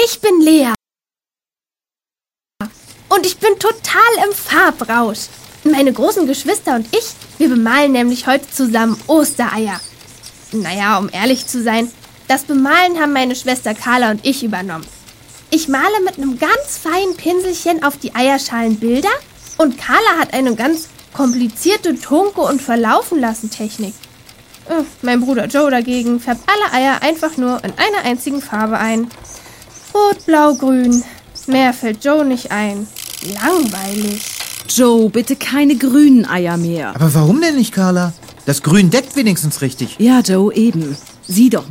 Ich bin Lea. Und ich bin total im Farbrausch. Meine großen Geschwister und ich, wir bemalen nämlich heute zusammen Ostereier. Naja, um ehrlich zu sein, das Bemalen haben meine Schwester Carla und ich übernommen. Ich male mit einem ganz feinen Pinselchen auf die Eierschalen Bilder und Carla hat eine ganz komplizierte Tunke- und Verlaufen-lassen-Technik. Mein Bruder Joe dagegen färbt alle Eier einfach nur in einer einzigen Farbe ein. Rot, Blau, Grün. Mehr fällt Joe nicht ein. Langweilig. Joe, bitte keine grünen Eier mehr. Aber warum denn nicht, Carla? Das Grün deckt wenigstens richtig. Ja, Joe, eben. Sieh doch